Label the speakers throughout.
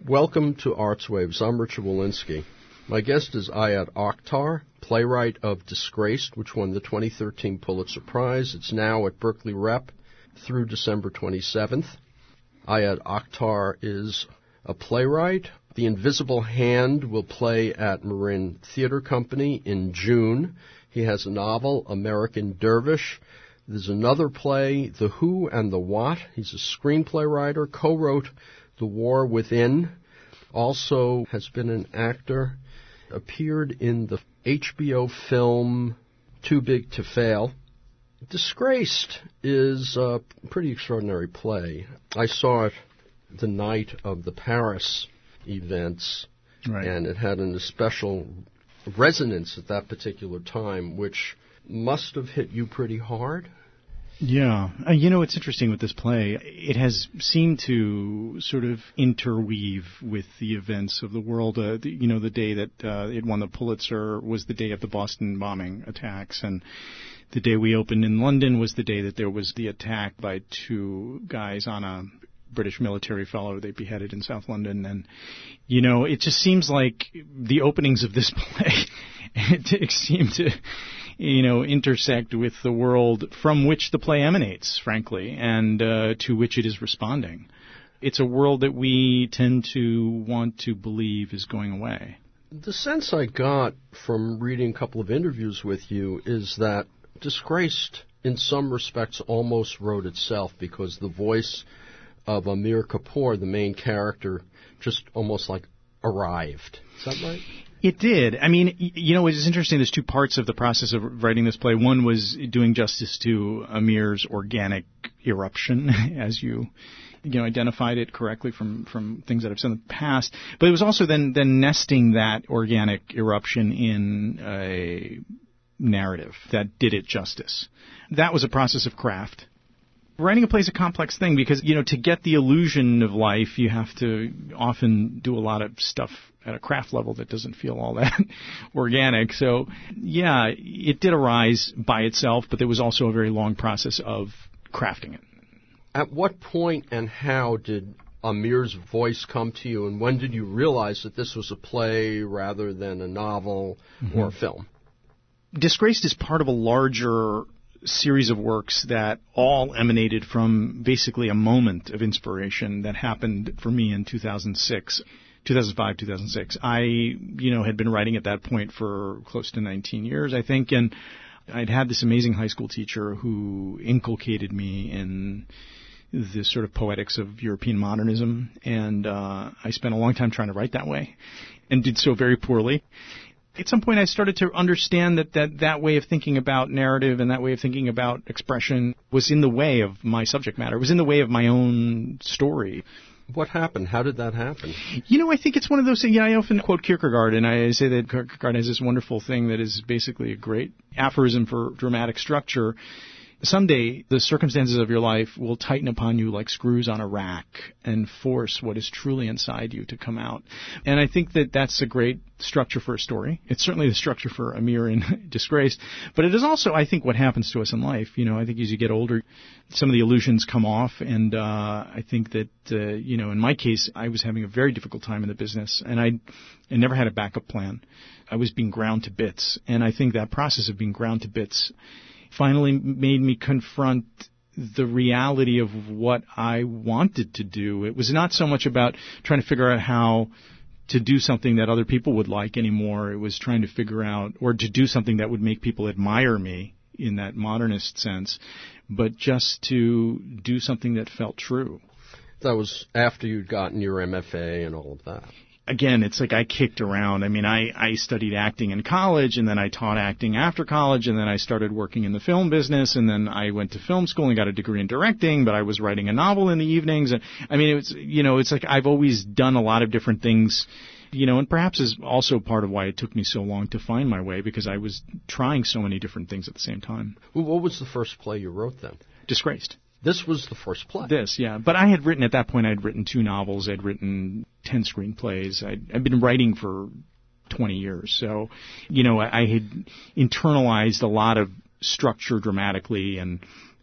Speaker 1: Welcome to Arts Waves. I'm Richard Walensky. My guest is Ayad Akhtar, playwright of Disgraced, which won the 2013 Pulitzer Prize. It's now at Berkeley Rep through December 27th. Ayad Akhtar is a playwright. The Invisible Hand will play at Marin Theater Company in June. He has a novel, American Dervish. There's another play, The Who and the What. He's a screenplay writer, co-wrote The War Within, also has been an actor, appeared in the HBO film Too Big to Fail. Disgraced is a pretty extraordinary play. I saw it the night of the Paris events, right, and it had an especial resonance at that particular time, which must have hit you pretty hard.
Speaker 2: Yeah. It's interesting with this play. It has seemed to sort of interweave with the events of the world. The day that it won the Pulitzer was the day of the Boston bombing attacks, and the day we opened in London was the day that there was the attack by two guys on a British military fellow they beheaded in South London. And, it just seems like the openings of this play seem to intersect with the world from which the play emanates, frankly, and to which it is responding. It's a world that we tend to want to believe is going away.
Speaker 1: The sense I got from reading a couple of interviews with you is that Disgraced, in some respects, almost wrote itself, because the voice of Amir Kapoor, the main character, just almost like arrived. Is that right?
Speaker 2: It did. It's interesting. There's two parts of the process of writing this play. One was doing justice to Amir's organic eruption, as you identified it correctly from things that I've said in the past. But it was also then nesting that organic eruption in a narrative that did it justice. That was a process of craft. Writing a play is a complex thing because, to get the illusion of life, you have to often do a lot of stuff at a craft level that doesn't feel all that organic. So, yeah, it did arise by itself, but there was also a very long process of crafting it.
Speaker 1: At what point and how did Amir's voice come to you, and when did you realize that this was a play rather than a novel or a film?
Speaker 2: Disgraced is part of a larger series of works that all emanated from basically a moment of inspiration that happened for me in 2005, 2006. I, had been writing at that point for close to 19 years, I think, and I'd had this amazing high school teacher who inculcated me in the sort of poetics of European modernism, and I spent a long time trying to write that way and did so very poorly. At some point, I started to understand that way of thinking about narrative and that way of thinking about expression was in the way of my subject matter. It was in the way of my own story.
Speaker 1: What happened? How did that happen?
Speaker 2: I think it's one of those things. I often quote Kierkegaard, and I say that Kierkegaard has this wonderful thing that is basically a great aphorism for dramatic structure. Someday, the circumstances of your life will tighten upon you like screws on a rack and force what is truly inside you to come out. And I think that that's a great structure for a story. It's certainly the structure for Amir in Disgraced. But it is also, I think, what happens to us in life. I think as you get older, some of the illusions come off. And I think that, in my case, I was having a very difficult time in the business. And I never had a backup plan. I was being ground to bits. And I think that process of being ground to bits finally made me confront the reality of what I wanted to do. It was not so much about trying to figure out how to do something that other people would like anymore. It was trying to figure out, or to do something that would make people admire me in that modernist sense, but just to do something that felt true.
Speaker 1: That was after you'd gotten your MFA and all of that.
Speaker 2: Again, it's like I kicked around. I studied acting in college, and then I taught acting after college, and then I started working in the film business, and then I went to film school and got a degree in directing, but I was writing a novel in the evenings. And it's like I've always done a lot of different things, and perhaps is also part of why it took me so long to find my way, because I was trying so many different things at the same time.
Speaker 1: Well, what was the first play you wrote then?
Speaker 2: Disgraced.
Speaker 1: This was the first play.
Speaker 2: Yeah. But I had written, at that point, I'd written 2 novels. I'd written 10 screenplays. I'd been writing for 20 years. So, I had internalized a lot of structure dramatically, and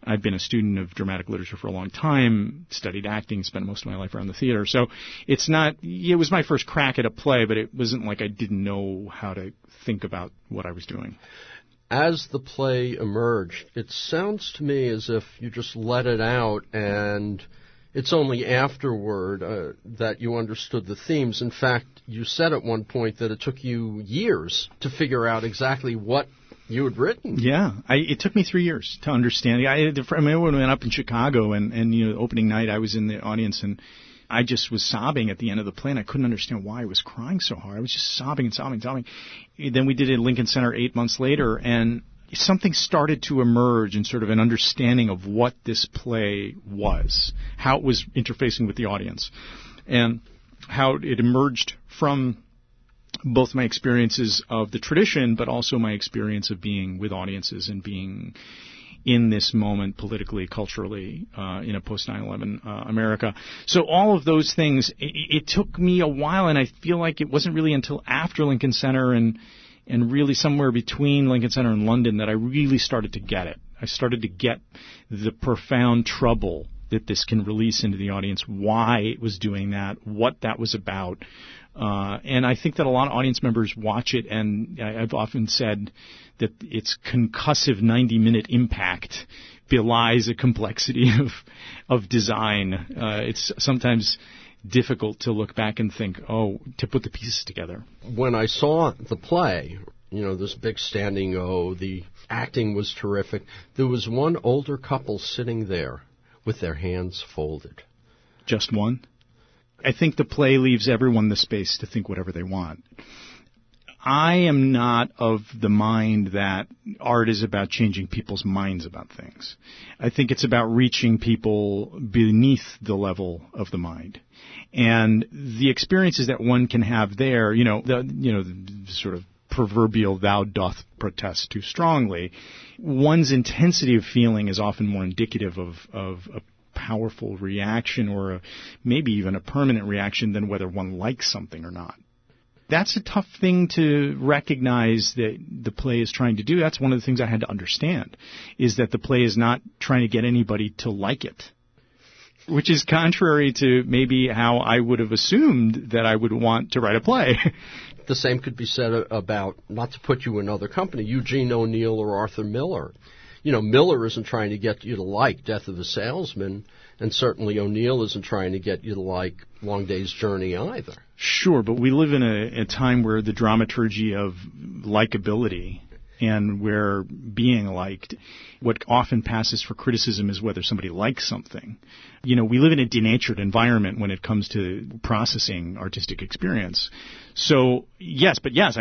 Speaker 2: I've been a student of dramatic literature for a long time, studied acting, spent most of my life around the theater. So it was my first crack at a play, but it wasn't like I didn't know how to think about what I was doing.
Speaker 1: As the play emerged, it sounds to me as if you just let it out and it's only afterward that you understood the themes. In fact, you said at one point that it took you years to figure out exactly what you had written.
Speaker 2: Yeah, it took me 3 years to understand. I remember when we went up in Chicago and opening night, I was in the audience and I just was sobbing at the end of the play, and I couldn't understand why I was crying so hard. I was just sobbing and sobbing. Then we did it at Lincoln Center 8 months later, and something started to emerge in sort of an understanding of what this play was, how it was interfacing with the audience, and how it emerged from both my experiences of the tradition, but also my experience of being with audiences and being in this moment politically, culturally, in a post 9/11 America. So all of those things, it took me a while, and I feel like it wasn't really until after Lincoln Center and really somewhere between Lincoln Center and London that I really started to get it. I started to get the profound trouble that this can release into the audience, why it was doing that, what that was about. And I think that a lot of audience members watch it, and I've often said that its concussive 90-minute impact belies a complexity of design. It's sometimes difficult to look back and think, to put the pieces together.
Speaker 1: When I saw the play, this big standing O, the acting was terrific. There was one older couple sitting there with their hands folded.
Speaker 2: Just one? I think the play leaves everyone the space to think whatever they want. I am not of the mind that art is about changing people's minds about things. I think it's about reaching people beneath the level of the mind. And the experiences that one can have there, the sort of proverbial thou doth protest too strongly, one's intensity of feeling is often more indicative of a powerful reaction or maybe even a permanent reaction than whether one likes something or not. That's a tough thing to recognize that the play is trying to do. That's one of the things I had to understand, is that the play is not trying to get anybody to like it, which is contrary to maybe how I would have assumed that I would want to write a play.
Speaker 1: The same could be said about, not to put you in another company, Eugene O'Neill or Arthur Miller. Miller isn't trying to get you to like Death of a Salesman, and certainly O'Neill isn't trying to get you to like Long Day's Journey either.
Speaker 2: Sure, but we live in a time where the dramaturgy of likability and where being liked, what often passes for criticism is whether somebody likes something. We live in a denatured environment when it comes to processing artistic experience. So, yes,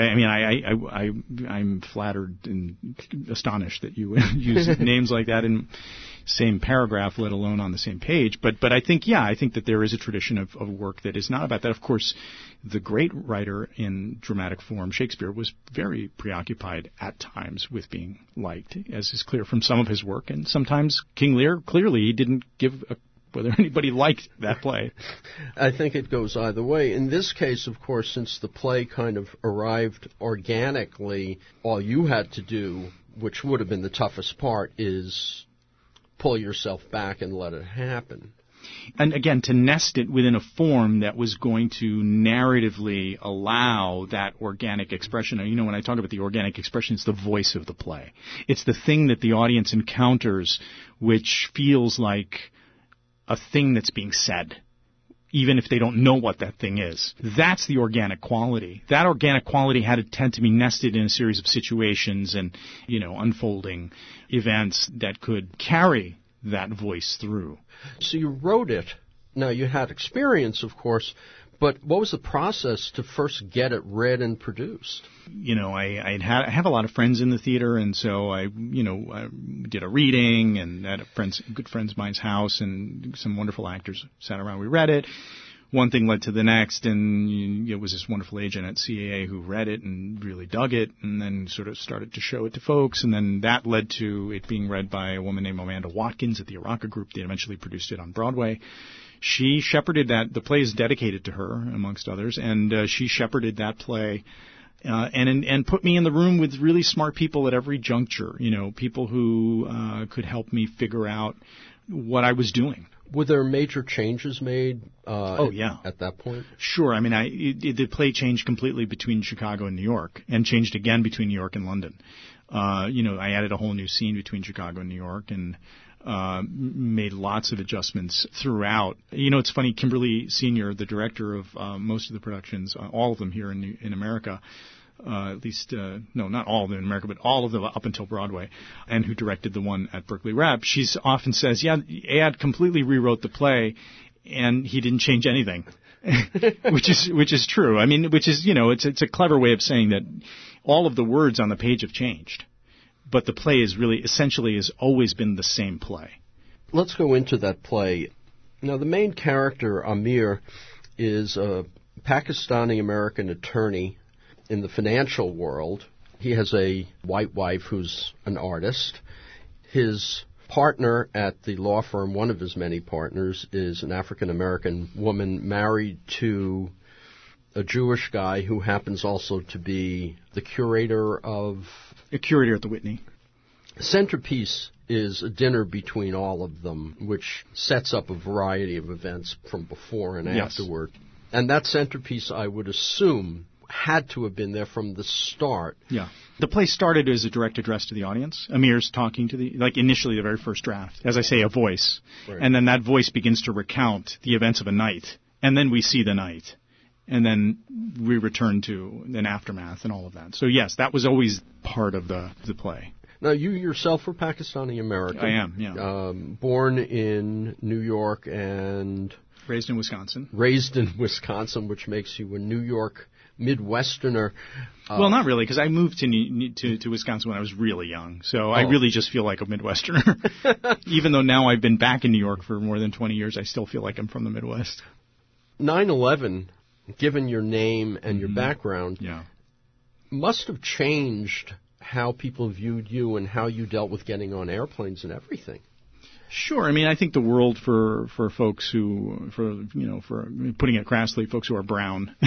Speaker 2: I'm flattered and astonished that you use names like that in same paragraph, let alone on the same page. But I think that there is a tradition of work that is not about that. Of course, the great writer in dramatic form, Shakespeare, was very preoccupied at times with being liked, as is clear from some of his work. And sometimes King Lear, clearly, he didn't give whether anybody liked that play.
Speaker 1: I think it goes either way. In this case, of course, since the play kind of arrived organically, all you had to do, which would have been the toughest part, is pull yourself back and let it happen.
Speaker 2: And again, to nest it within a form that was going to narratively allow that organic expression. When I talk about the organic expression, it's the voice of the play. It's the thing that the audience encounters, which feels like a thing that's being said, even if they don't know what that thing is. That's the organic quality. That organic quality had to tend to be nested in a series of situations and, unfolding events that could carry that voice through.
Speaker 1: So you wrote it. Now, you had experience, of course, but what was the process to first get it read and produced? I have a lot of friends in the theater, and so I did a reading, and at a good friend's of mine's house, and some wonderful actors sat around. We read it. One thing led to the next, and it was this wonderful agent at CAA who read it and really dug it, and then sort of started to show it to folks, and then that led to it being read by a woman named Amanda Watkins at the Araka Group. They eventually produced it on Broadway. She shepherded that. The play is dedicated to her, amongst others, and she shepherded that play
Speaker 2: and put me in the room with really smart people at every juncture, people who could help me figure out what I was doing.
Speaker 1: Were there major changes made
Speaker 2: yeah.
Speaker 1: at that point?
Speaker 2: Sure. I mean, the play changed completely between Chicago and New York, and changed again between New York and London. I added a whole new scene between Chicago and New York, and made lots of adjustments throughout. It's funny, Kimberly Senior, the director of most of the productions, all of them here in America, at least, no, not all of them in America, but all of them up until Broadway, and who directed the one at Berkeley Rep, she often says, yeah, Ad completely rewrote the play, and he didn't change anything. which is true. I mean, it's a clever way of saying that all of the words on the page have changed, but the play is really essentially has always been the same play.
Speaker 1: Let's go into that play. Now, the main character, Amir, is a Pakistani-American attorney in the financial world. He has a white wife who's an artist. His partner at the law firm, one of his many partners, is an African-American woman married to a Jewish guy who happens also to be the curator of...
Speaker 2: A curator at the Whitney.
Speaker 1: Centerpiece is a dinner between all of them, which sets up a variety of events from before and afterward. And that centerpiece, I would assume, had to have been there from the start.
Speaker 2: Yeah. The play started as a direct address to the audience. Amir's talking to initially the very first draft. As I say, a voice. Right. And then that voice begins to recount the events of a night. And then we see the night. And then we return to an aftermath and all of that. So, yes, that was always part of the play.
Speaker 1: Now, you yourself were Pakistani-American.
Speaker 2: I am, yeah.
Speaker 1: Born in New York and...
Speaker 2: Raised in Wisconsin.
Speaker 1: Raised in Wisconsin, which makes you a New York Midwesterner.
Speaker 2: Well, not really, because I moved to Wisconsin when I was really young. So I really just feel like a Midwesterner. Even though now I've been back in New York for more than 20 years, I still feel like I'm from the Midwest.
Speaker 1: 9/11, given your name and your background, must have changed how people viewed you and how you dealt with getting on airplanes and everything.
Speaker 2: Sure. I mean, I think the world for folks who, for putting it crassly, folks who are brown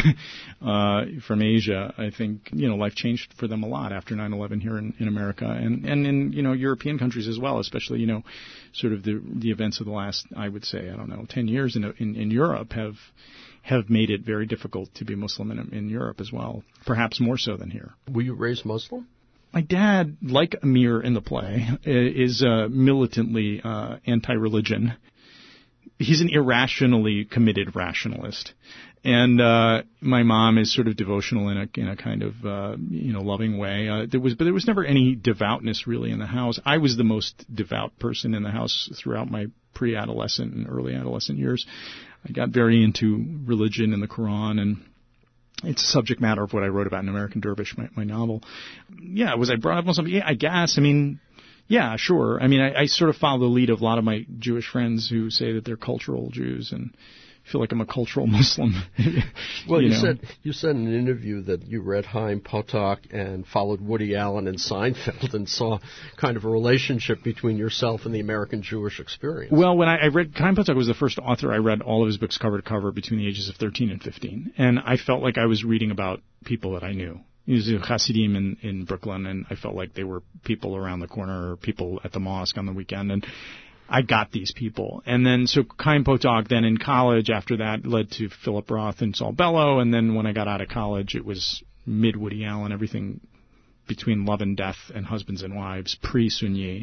Speaker 2: from Asia, I think, life changed for them a lot after 9/11 here in America and in, European countries as well, especially, sort of the events of the last, I would say, 10 years in Europe have made it very difficult to be Muslim in Europe as well, perhaps more so than here.
Speaker 1: Were you raised Muslim?
Speaker 2: My dad, like Amir in the play, is militantly anti-religion. He's an irrationally committed rationalist. And my mom is sort of devotional in a kind of loving way. There was never any devoutness really in the house. I was the most devout person in the house throughout my pre-adolescent and early adolescent years. I got very into religion and the Quran, and it's a subject matter of what I wrote about in American Dervish, my novel. Yeah, was I brought up Muslim? Yeah, I guess. I mean, yeah, sure. I mean, I sort of follow the lead of a lot of my Jewish friends who say that they're cultural Jews, and feel like I'm a cultural Muslim.
Speaker 1: Well, you said in an interview that you read Chaim Potok and followed Woody Allen and Seinfeld and saw kind of a relationship between yourself and the American Jewish experience.
Speaker 2: Well, when I read, Chaim Potok was the first author I read all of his books cover to cover between the ages of 13 and 15. And I felt like I was reading about people that I knew. He was a Hasidim in Brooklyn, and I felt like they were people around the corner or people at the mosque on the weekend. And I got these people. And then, so Chaim Potok then in college after that led to Philip Roth and Saul Bellow. And then when I got out of college, it was mid-Woody Allen, everything between Love and Death and Husbands and Wives, pre-Sunyi.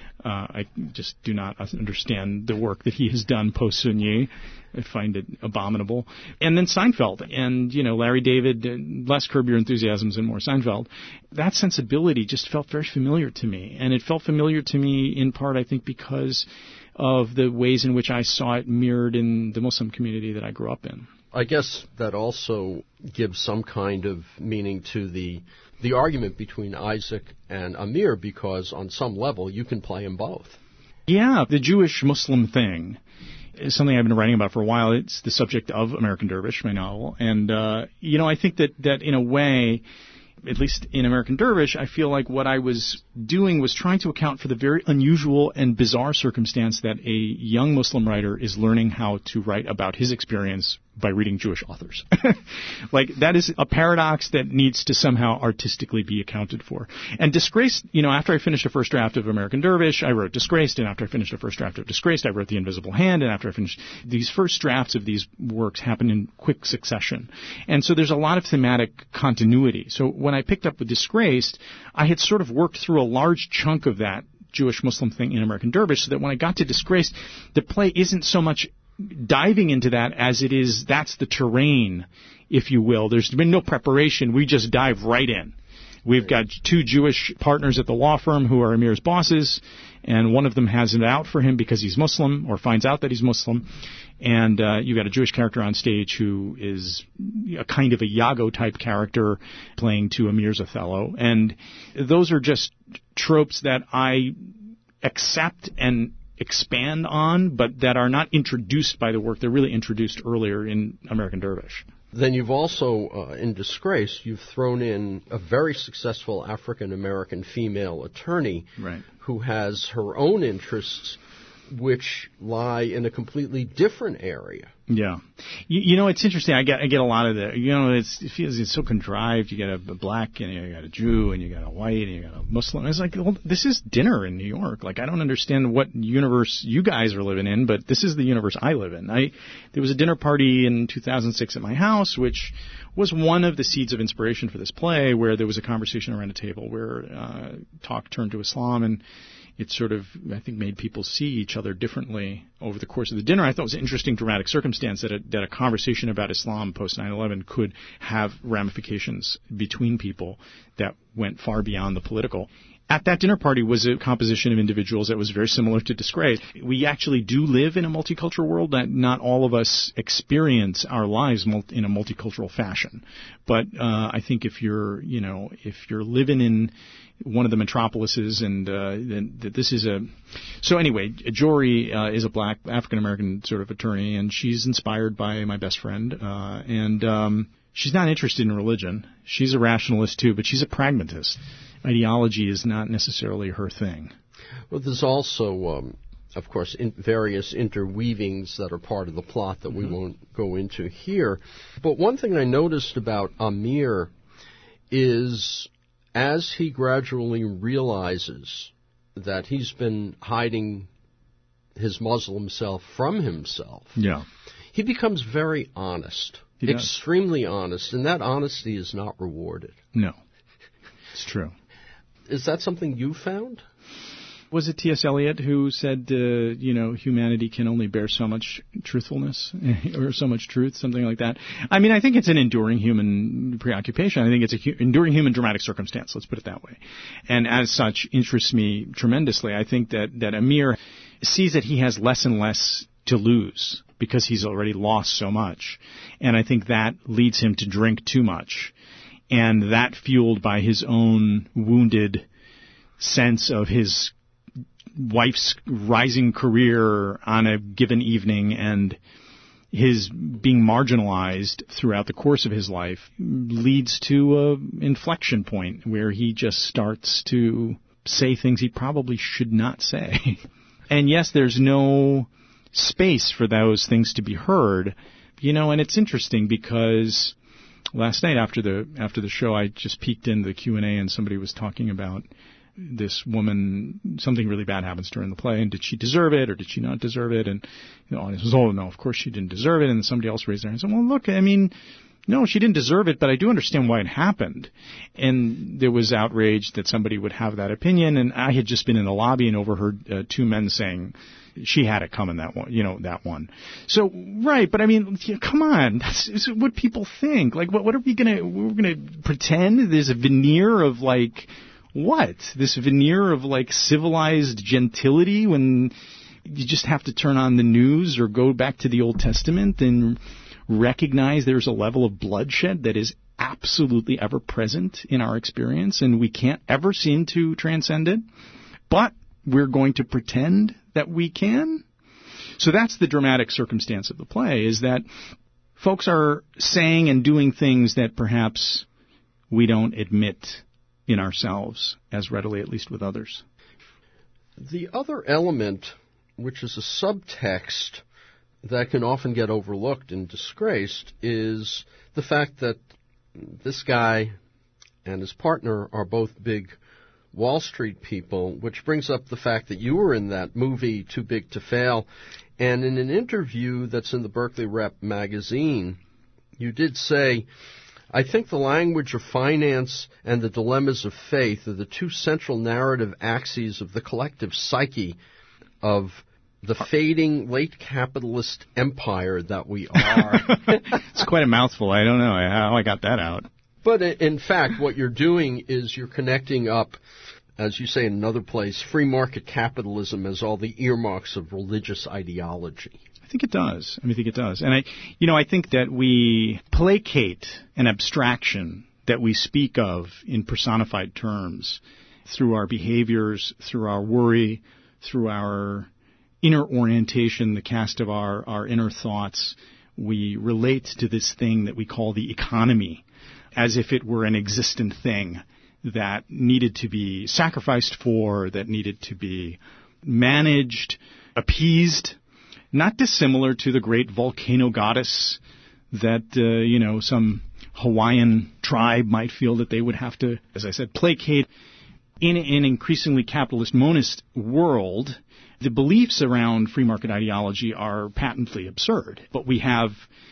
Speaker 2: I just do not understand the work that he has done post-Sunyi. I find it abominable. And then Seinfeld and, Larry David, less Curb Your Enthusiasms and more Seinfeld. That sensibility just felt very familiar to me. And it felt familiar to me in part, I think, because of the ways in which I saw it mirrored in the Muslim community that I grew up in.
Speaker 1: I guess that also gives some kind of meaning to the argument between Isaac and Amir, because on some level you can play them both.
Speaker 2: Yeah, the Jewish-Muslim thing is something I've been writing about for a while. It's the subject of American Dervish, my novel. And, I think that in a way, at least in American Dervish, I feel like what I was doing was trying to account for the very unusual and bizarre circumstance that a young Muslim writer is learning how to write about his experience by reading Jewish authors. Like, that is a paradox that needs to somehow artistically be accounted for. And Disgraced, after I finished the first draft of American Dervish, I wrote Disgraced, and after I finished the first draft of Disgraced, I wrote The Invisible Hand, and after I finished, these first drafts of these works happen in quick succession. And so there's a lot of thematic continuity. So when I picked up with Disgraced, I had sort of worked through a large chunk of that Jewish-Muslim thing in American Dervish, so that when I got to Disgraced, the play isn't so much diving into that as it is, that's the terrain, if you will. There's been no preparation. We just dive right in. We've got two Jewish partners at the law firm who are Amir's bosses, and one of them has it out for him because he's Muslim, or finds out that he's Muslim. And you've got a Jewish character on stage who is a kind of a Iago-type character playing to Amir's Othello. And those are just tropes that I accept and expand on, but that are not introduced by the work. They're really introduced earlier in American Dervish.
Speaker 1: Then you've also, in Disgrace, you've thrown in a very successful African-American female attorney who has her own interests, which lie in a completely different area.
Speaker 2: Yeah. It's interesting. I get a lot of that. It feels it's so contrived. You got a black, and you got a Jew, and you got a white, and you got a Muslim. It's like, well, this is dinner in New York. Like, I don't understand what universe you guys are living in, but this is the universe I live in. There was a dinner party in 2006 at my house, which was one of the seeds of inspiration for this play, where there was a conversation around a table where talk turned to Islam, and it sort of, I think, made people see each other differently over the course of the dinner. I thought it was an interesting dramatic circumstance that a conversation about Islam post 9/11 could have ramifications between people that went far beyond the political. At that dinner party was a composition of individuals that was very similar to Disgrace. We actually do live in a multicultural world that not all of us experience our lives in a multicultural fashion. But I think if you're living in one of the metropolises, and this is so anyway, Jory is a black African-American sort of attorney, and she's inspired by my best friend, and she's not interested in religion. She's a rationalist too, but she's a pragmatist. Ideology is not necessarily her thing.
Speaker 1: Well, there's also, of course, various interweavings that are part of the plot that we won't go into here. But one thing I noticed about Amir is, as he gradually realizes that he's been hiding his Muslim self from himself, he becomes very honest, extremely honest, and that honesty is not rewarded.
Speaker 2: No, it's true.
Speaker 1: Is that something you found?
Speaker 2: Was it T.S. Eliot who said, humanity can only bear so much truthfulness or so much truth, something like that? I mean, I think it's an enduring human preoccupation. I think it's an enduring human dramatic circumstance, let's put it that way. And as such, interests me tremendously. I think that Amir sees that he has less and less to lose because he's already lost so much. And I think that leads him to drink too much. And that, fueled by his own wounded sense of his wife's rising career on a given evening and his being marginalized throughout the course of his life, leads to an inflection point where he just starts to say things he probably should not say. And yes, there's no space for those things to be heard, and it's interesting because last night after the show, I just peeked in the Q&A, and somebody was talking about this woman, something really bad happens to her in the play, and did she deserve it or did she not deserve it? And the audience was, oh, no, of course she didn't deserve it. And somebody else raised their hand and said, well, look, I mean, no, she didn't deserve it, but I do understand why it happened. And there was outrage that somebody would have that opinion, and I had just been in the lobby and overheard two men saying, she had it coming, that one, that one. So, right, but I mean, come on, that's what people think. Like, what are we're gonna pretend there's a veneer of, like, what? This veneer of, like, civilized gentility when you just have to turn on the news or go back to the Old Testament and recognize there's a level of bloodshed that is absolutely ever present in our experience, and we can't ever seem to transcend it. But we're going to pretend that we can. So that's the dramatic circumstance of the play, is that folks are saying and doing things that perhaps we don't admit in ourselves as readily, at least with others.
Speaker 1: The other element, which is a subtext that can often get overlooked and disgraced is the fact that this guy and his partner are both big Wall Street people, which brings up the fact that you were in that movie, Too Big to Fail, and in an interview that's in the Berkeley Rep magazine, you did say, I think the language of finance and the dilemmas of faith are the two central narrative axes of the collective psyche of the fading late capitalist empire that we are.
Speaker 2: It's quite a mouthful. I don't know how I got that out.
Speaker 1: But in fact, what you're doing is you're connecting up, as you say in another place, free market capitalism as all the earmarks of religious ideology.
Speaker 2: I think it does. I think it does. And I think that we placate an abstraction that we speak of in personified terms through our behaviors, through our worry, through our inner orientation, the cast of our inner thoughts. We relate to this thing that we call the economy as if it were an existent thing that needed to be sacrificed for, that needed to be managed, appeased, not dissimilar to the great volcano goddess that, some Hawaiian tribe might feel that they would have to, as I said, placate. In an increasingly capitalist monist world, the beliefs around free market ideology are patently absurd. But we have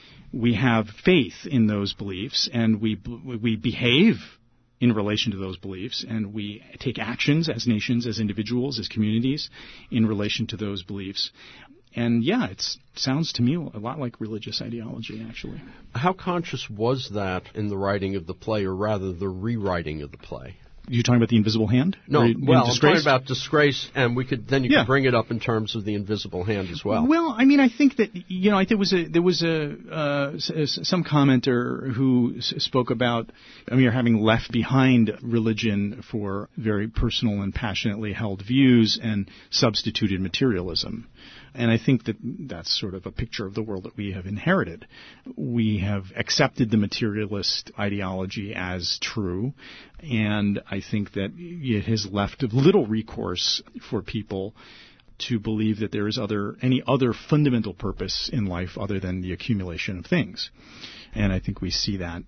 Speaker 2: faith in those beliefs, and we behave in relation to those beliefs, and we take actions as nations, as individuals, as communities in relation to those beliefs. And yeah, it sounds to me a lot like religious ideology, actually.
Speaker 1: How conscious was that in the writing of the play, or rather the rewriting of the play?
Speaker 2: You talking about The Invisible Hand?
Speaker 1: No, I'm talking about Disgrace, and you could bring it up in terms of The Invisible Hand as well.
Speaker 2: Well, I think that there was some commenter who spoke about having left behind religion for very personal and passionately held views and substituted materialism. And I think that that's sort of a picture of the world that we have inherited. We have accepted the materialist ideology as true, and I think that it has left little recourse for people to believe that there is any other fundamental purpose in life other than the accumulation of things. And I think we see that,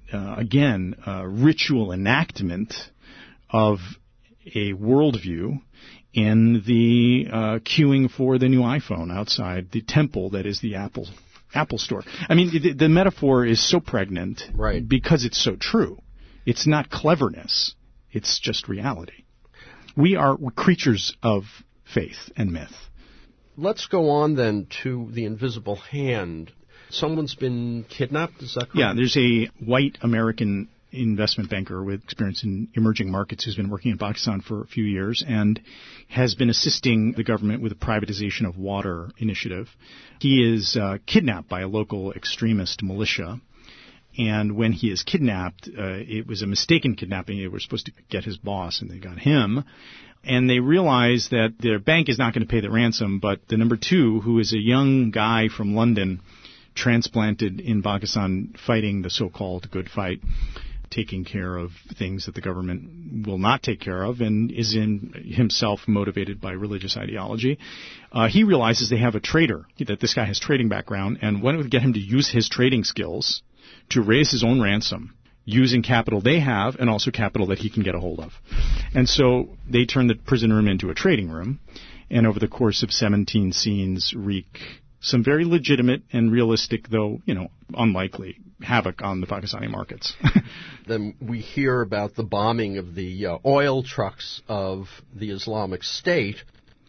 Speaker 2: ritual enactment of a worldview in the queuing for the new iPhone outside the temple that is the Apple Store. The metaphor is so pregnant,
Speaker 1: right,
Speaker 2: because it's so true. It's not cleverness. It's just reality. We are creatures of faith and myth.
Speaker 1: Let's go on then to The Invisible Hand. Someone's been kidnapped, is that correct?
Speaker 2: Yeah, there's a white American investment banker with experience in emerging markets who's been working in Pakistan for a few years and has been assisting the government with a privatization of water initiative. He is kidnapped by a local extremist militia. And when he is kidnapped, it was a mistaken kidnapping. They were supposed to get his boss, and they got him. And they realize that their bank is not going to pay the ransom, but the number two, who is a young guy from London, transplanted in Pakistan, fighting the so-called good fight, taking care of things that the government will not take care of, and is himself motivated by religious ideology. He realizes they have a trader, that this guy has trading background, and wanted to get him to use his trading skills to raise his own ransom using capital they have and also capital that he can get a hold of. And so they turn the prison room into a trading room, and over the course of 17 scenes wreak some very legitimate and realistic, though, unlikely, havoc on the Pakistani markets.
Speaker 1: Then we hear about the bombing of the oil trucks of the Islamic State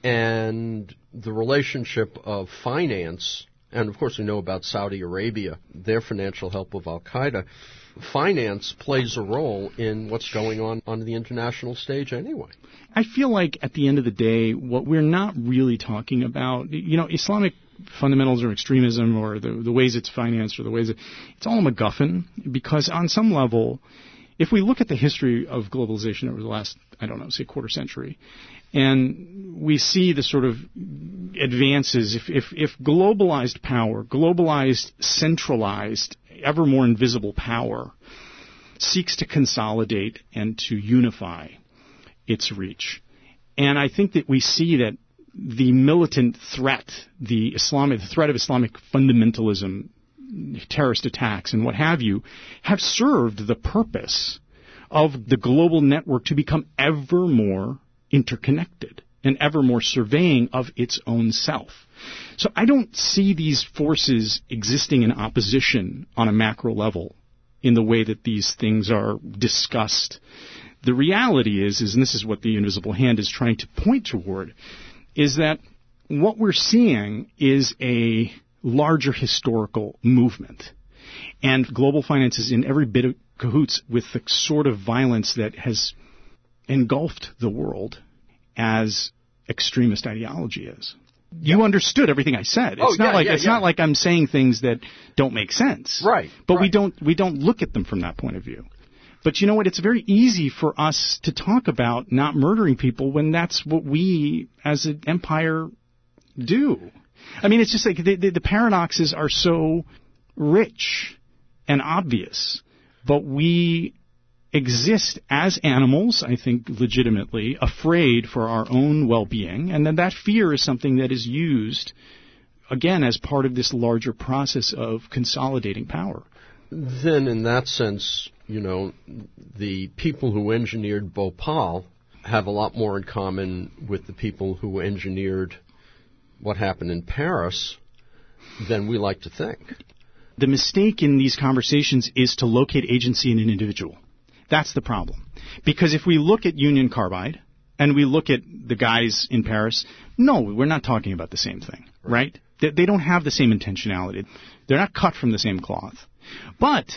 Speaker 1: and the relationship of finance. And, of course, we know about Saudi Arabia, their financial help with al-Qaeda. Finance plays a role in what's going on the international stage anyway.
Speaker 2: I feel like at the end of the day, what we're not really talking about, Islamic fundamentals or extremism or the ways it's financed or the ways it's all a MacGuffin, because on some level, if we look at the history of globalization over the last, say quarter century, and we see the sort of advances, if globalized power, globalized, centralized, ever more invisible power seeks to consolidate and to unify its reach. And I think that we see that the militant threat, the threat of Islamic fundamentalism, terrorist attacks, and what have you, have served the purpose of the global network to become ever more interconnected and ever more surveying of its own self. So I don't see these forces existing in opposition on a macro level in the way that these things are discussed. The reality is, and this is what the invisible hand is trying to point toward, is that what we're seeing is a larger historical movement. And global finance is in every bit of cahoots with the sort of violence that has engulfed the world as extremist ideology is. You understood everything I said. It's not like I'm saying things that don't make sense.
Speaker 1: Right.
Speaker 2: But we don't look at them from that point of view. But you know what? It's very easy for us to talk about not murdering people when that's what we as an empire do. I mean, it's just like the paradoxes are so rich and obvious, but we exist as animals, I think legitimately, afraid for our own well-being, and then that fear is something that is used, again, as part of this larger process of consolidating power.
Speaker 1: Then, in that sense, you know, the people who engineered Bhopal have a lot more in common with the people who engineered what happened in Paris than we like to think.
Speaker 2: The mistake in these conversations is to locate agency in an individual. That's the problem. Because if we look at Union Carbide and we look at the guys in Paris, no, we're not talking about the same thing, right? They don't have the same intentionality. They're not cut from the same cloth. But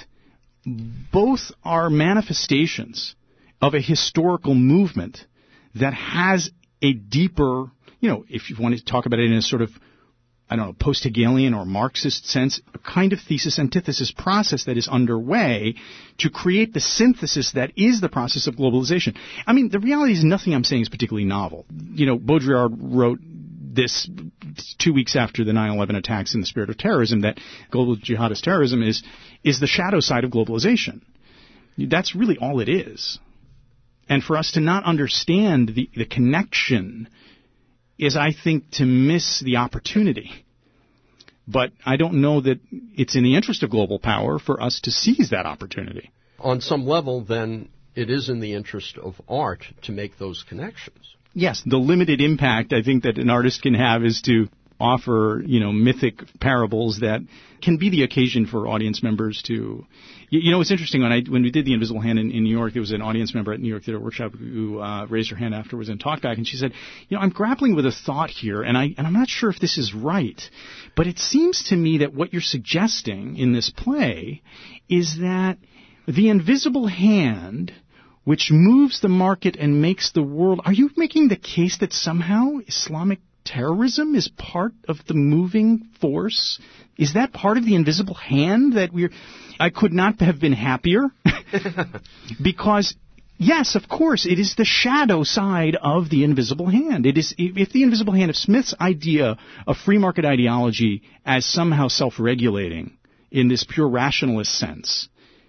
Speaker 2: both are manifestations of a historical movement that has a deeper, you know, if you want to talk about it in a sort of, I don't know, post-Hegelian or Marxist sense, a kind of thesis-antithesis process that is underway to create the synthesis that is the process of globalization. I mean, the reality is nothing I'm saying is particularly novel. You know, Baudrillard wrote this 2 weeks after the 9/11 attacks in the spirit of terrorism, that global jihadist terrorism is the shadow side of globalization. That's really all it is. And for us to not understand the connection is, I think, to miss the opportunity. But I don't know that it's in the interest of global power for us to seize that opportunity.
Speaker 1: On some level, then, it is in the interest of art to make those connections.
Speaker 2: Yes, the limited impact I think that an artist can have is to offer, you know, mythic parables that can be the occasion for audience members to... You know, it's interesting, when we did The Invisible Hand in New York, there was an audience member at New York Theater Workshop who raised her hand afterwards and talked back, and she said, you know, I'm grappling with a thought here, and I'm not sure if this is right, but it seems to me that what you're suggesting in this play is that the invisible hand, which moves the market and makes the world... Are you making the case that somehow Islamic terrorism is part of the moving force? Is that part of the invisible hand that I could not have been happier. Because, yes, of course, it is the shadow side of the invisible hand. It is, if the invisible hand, if Smith's idea of free market ideology as somehow self-regulating in this pure rationalist sense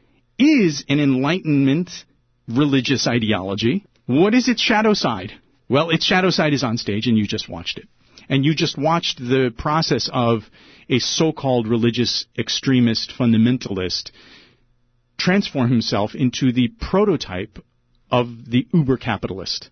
Speaker 2: is an Enlightenment religious ideology, what is its shadow side? Well, its shadow side is on stage, and you just watched it. And you just watched the process of a so-called religious extremist fundamentalist transform himself into the prototype of the uber-capitalist,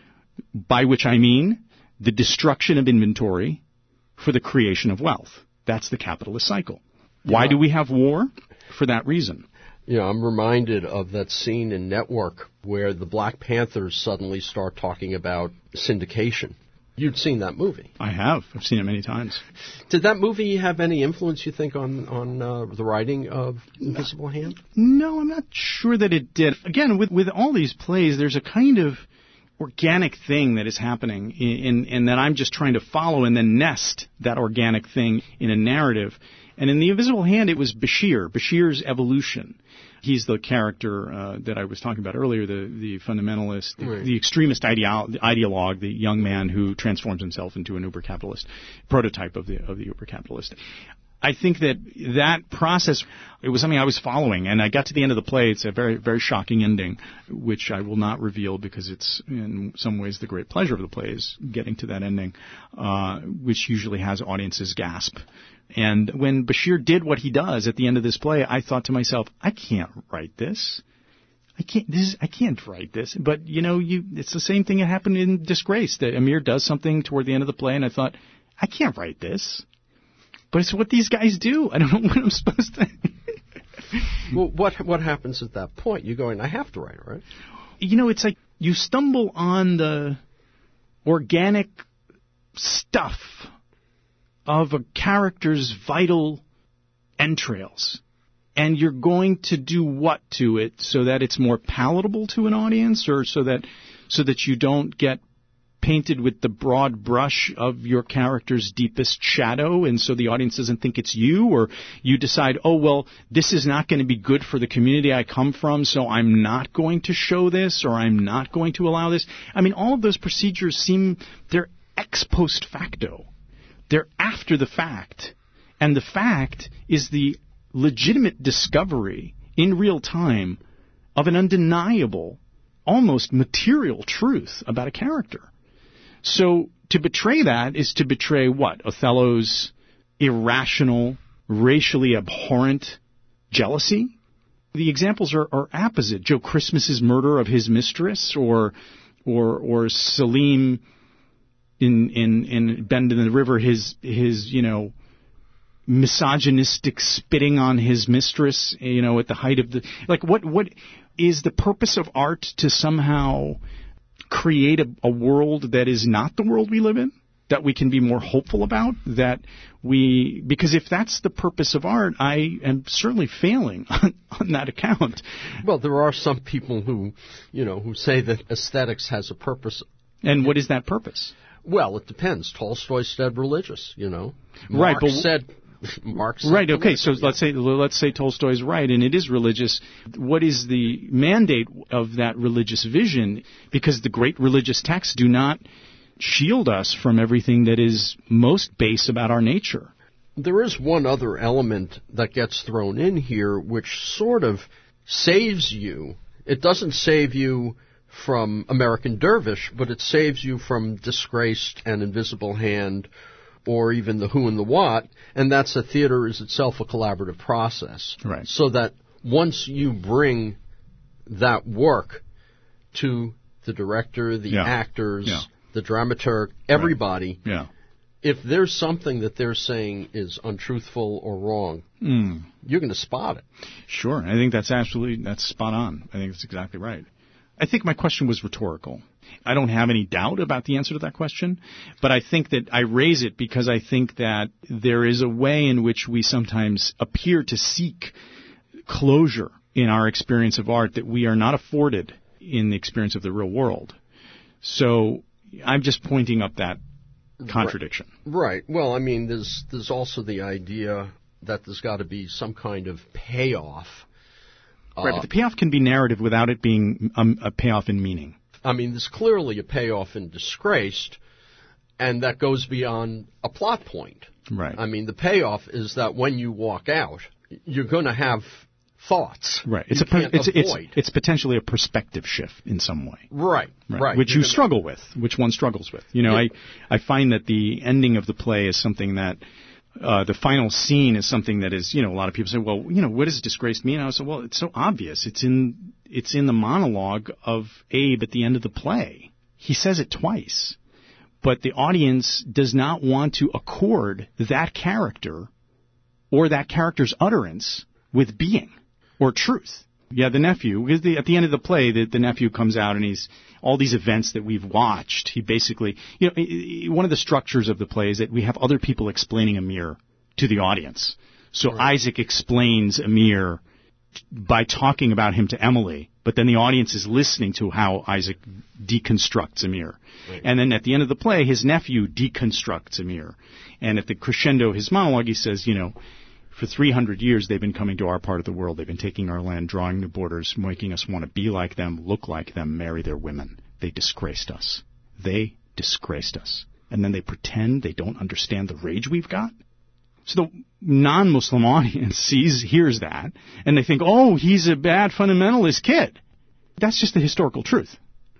Speaker 2: by which I mean the destruction of inventory for the creation of wealth. That's the capitalist cycle. Why do we have war? For that reason.
Speaker 1: Yeah, I'm reminded of that scene in Network where the Black Panthers suddenly start talking about syndication. You'd seen that movie.
Speaker 2: I have. I've seen it many times.
Speaker 1: Did that movie have any influence, you think, on the writing of Invisible Hand?
Speaker 2: No, I'm not sure that it did. Again, with all these plays, there's a kind of organic thing that is happening and that I'm just trying to follow and then nest that organic thing in a narrative. And in The Invisible Hand, it was Bashir's evolution. He's the character that I was talking about earlier, the fundamentalist, the extremist ideologue, the young man who transforms himself into an uber-capitalist, prototype of the uber-capitalist. I think that process, it was something I was following, and I got to the end of the play. It's a very, very shocking ending, which I will not reveal because it's in some ways the great pleasure of the play is getting to that ending, which usually has audiences gasp. And when Bashir did what he does at the end of this play, I thought to myself, I can't write this. I can't write this. But, it's the same thing that happened in Disgrace, that Amir does something toward the end of the play, and I thought, I can't write this. But it's what these guys do. I don't know what I'm supposed to.
Speaker 1: Well, what happens at that point? You're going, I have to write it, right?
Speaker 2: It's like you stumble on the organic stuff of a character's vital entrails. And you're going to do what to it so that it's more palatable to an audience, or so that you don't get painted with the broad brush of your character's deepest shadow, and so the audience doesn't think it's you, or you decide, oh, well, this is not going to be good for the community I come from, so I'm not going to show this, or I'm not going to allow this. I mean, all of those procedures they're ex post facto. They're after the fact. And the fact is the legitimate discovery in real time of an undeniable, almost material truth about a character. So to betray that is to betray what? Othello's irrational, racially abhorrent jealousy? The examples are apposite. Joe Christmas's murder of his mistress, or Salim in Bend in the River, his misogynistic spitting on his mistress, at the height of the... Like, what is the purpose of art to somehow create a world that is not the world we live in, that we can be more hopeful about, because if that's the purpose of art, I am certainly failing on that account.
Speaker 1: Well, there are some people who say that aesthetics has a purpose.
Speaker 2: And what is that purpose?
Speaker 1: Well, it depends. Tolstoy said religious,
Speaker 2: Right,
Speaker 1: Marx.
Speaker 2: Right. Okay. So let's say Tolstoy's right, and it is religious. What is the mandate of that religious vision? Because the great religious texts do not shield us from everything that is most base about our nature.
Speaker 1: There is one other element that gets thrown in here, which sort of saves you. It doesn't save you from American Dervish, but it saves you from Disgraced and Invisible Hand, or even The Who and the What, and that's that theater is itself a collaborative process.
Speaker 2: Right.
Speaker 1: So that once you bring that work to the director, the actors, the dramaturg, everybody, if there's something that they're saying is untruthful or wrong, you're going to spot it.
Speaker 2: Sure. I think that's spot on. I think that's exactly right. I think my question was rhetorical. I don't have any doubt about the answer to that question, but I think that I raise it because I think that there is a way in which we sometimes appear to seek closure in our experience of art that we are not afforded in the experience of the real world. So I'm just pointing up that contradiction.
Speaker 1: Right. Well, I mean, there's also the idea that there's got to be some kind of payoff.
Speaker 2: Right, but the payoff can be narrative without it being a payoff in meaning.
Speaker 1: I mean, there's clearly a payoff in Disgraced, and that goes beyond a plot point.
Speaker 2: Right.
Speaker 1: I mean, the payoff is that when you walk out, you're going to have thoughts.
Speaker 2: Right.
Speaker 1: It's
Speaker 2: potentially a perspective shift in some way.
Speaker 1: Right.
Speaker 2: Which you struggle with, which one struggles with. I find that the ending of the play is something that the final scene is something that is, a lot of people say, well, what does Disgraced mean? I was like, well, it's so obvious. It's in the monologue of Abe at the end of the play. He says it twice. But the audience does not want to accord that character or that character's utterance with being or truth. Yeah, the nephew, at the end of the play, the nephew comes out and he's all these events that we've watched. He basically, one of the structures of the play is that we have other people explaining Amir to the audience. So right. Isaac explains Amir by talking about him to Emily, but then the audience is listening to how Isaac deconstructs Amir. Right. And then at the end of the play, his nephew deconstructs Amir. And at the crescendo of his monologue, he says, for 300 years, they've been coming to our part of the world. They've been taking our land, drawing new borders, making us want to be like them, look like them, marry their women. They disgraced us. They disgraced us. And then they pretend they don't understand the rage we've got. So the non-Muslim audience hears that, and they think, oh, he's a bad fundamentalist kid. That's just the historical truth.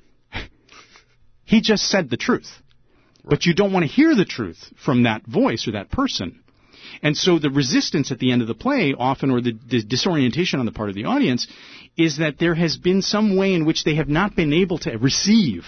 Speaker 2: He just said the truth. Right. But you don't want to hear the truth from that voice or that person. And so the resistance at the end of the play often, or the disorientation on the part of the audience, is that there has been some way in which they have not been able to receive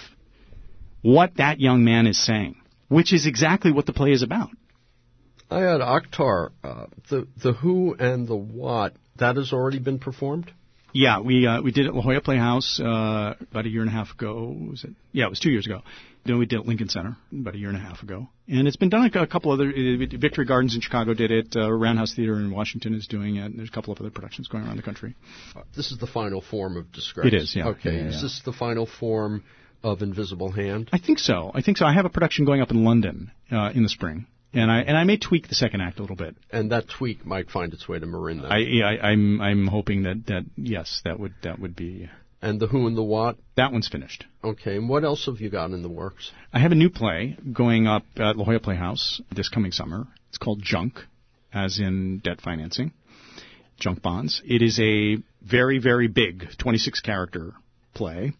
Speaker 2: what that young man is saying, which is exactly what the play is about.
Speaker 1: Ayad Akhtar, the who and the what, that has already been performed?
Speaker 2: Yeah, we did it at La Jolla Playhouse about a year and a half ago. Was it? Yeah, it was 2 years ago. Then we did it at Lincoln Center about a year and a half ago. And it's been done at a couple other, Victory Gardens in Chicago did it, Roundhouse Theater in Washington is doing it, and there's a couple of other productions going around the country.
Speaker 1: This is the final form of Disgrace.
Speaker 2: It is, yeah.
Speaker 1: Okay,
Speaker 2: yeah.
Speaker 1: Is this the final form of Invisible Hand?
Speaker 2: I think so. I have a production going up in London in the spring. And I may tweak the second act a little bit.
Speaker 1: And that tweak might find its way to Marin then.
Speaker 2: I'm hoping that yes, that would be.
Speaker 1: And the who and the what?
Speaker 2: That one's finished.
Speaker 1: Okay, and what else have you got in the works?
Speaker 2: I have a new play going up at La Jolla Playhouse this coming summer. It's called Junk, as in debt financing, junk bonds. It is a very, very big 26-character play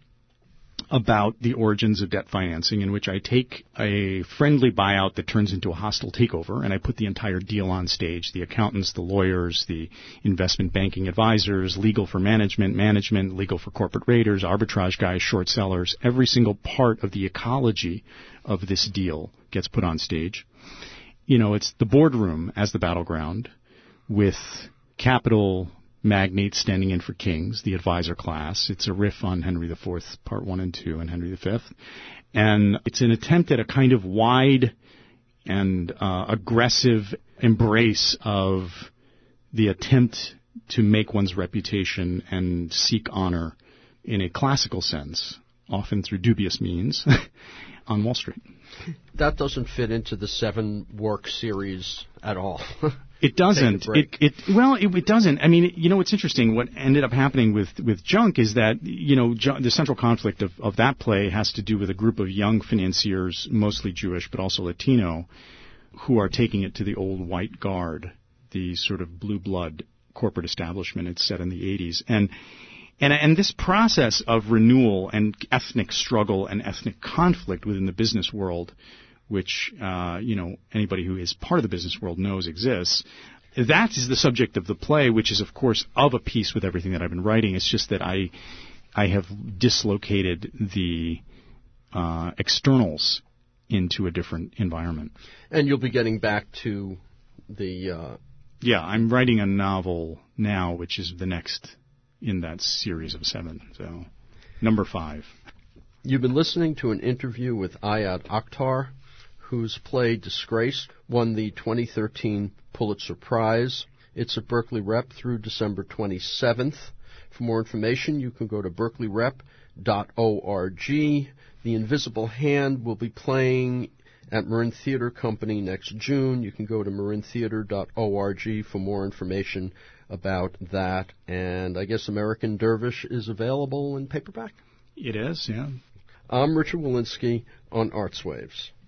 Speaker 2: about the origins of debt financing, in which I take a friendly buyout that turns into a hostile takeover, and I put the entire deal on stage. The accountants, the lawyers, the investment banking advisors, legal for management, legal for corporate raiders, arbitrage guys, short sellers. Every single part of the ecology of this deal gets put on stage. You know, it's the boardroom as the battleground, with capital magnates standing in for kings, the advisor class. It's a riff on Henry IV, Part 1 and 2, and Henry V. And it's an attempt at a kind of wide and aggressive embrace of the attempt to make one's reputation and seek honor in a classical sense, often through dubious means, on Wall Street.
Speaker 1: That doesn't fit into the 7-work series at all.
Speaker 2: It doesn't. It doesn't. I mean, you know, it's interesting. What ended up happening with Junk is that, you know, the central conflict of that play has to do with a group of young financiers, mostly Jewish, but also Latino, who are taking it to the old white guard, the sort of blue blood corporate establishment. It's set in the 80s. And this process of renewal and ethnic struggle and ethnic conflict within the business world, which, you know, anybody who is part of the business world knows exists. That is the subject of the play, which is, of course, of a piece with everything that I've been writing. It's just that I have dislocated the externals into a different environment.
Speaker 1: And you'll be getting back to the...
Speaker 2: Yeah, I'm writing a novel now, which is the next in that series of 7. So, number 5.
Speaker 1: You've been listening to an interview with Ayad Akhtar, whose play Disgraced won the 2013 Pulitzer Prize. It's at Berkeley Rep through December 27th. For more information, you can go to berkeleyrep.org. The Invisible Hand will be playing at Marin Theater Company next June. You can go to marintheater.org for more information about that. And I guess American Dervish is available in paperback?
Speaker 2: It is, yeah.
Speaker 1: I'm Richard Wolinsky on Arts Waves.